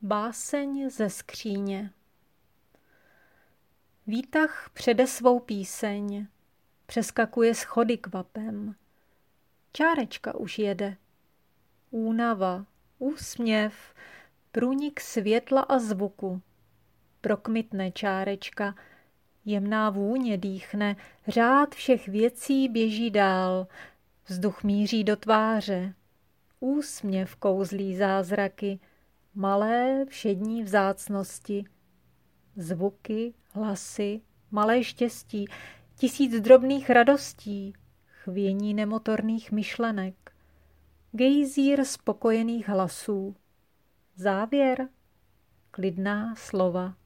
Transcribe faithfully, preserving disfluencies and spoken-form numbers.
Báseň ze skříně. Výtah přede svou píseň, přeskakuje schody kvapem. Čárečka už jede. Únava, úsměv, průnik světla a zvuku. Prokmitne čárečka, jemná vůně dýchne, řád všech věcí běží dál, vzduch míří do tváře. Úsměv kouzlí zázraky, malé všední vzácnosti. Zvuky, hlasy, malé štěstí, tisíc drobných radostí, chvění nemotorných myšlenek, gejzír spokojených hlasů. Závěr, klidná slova.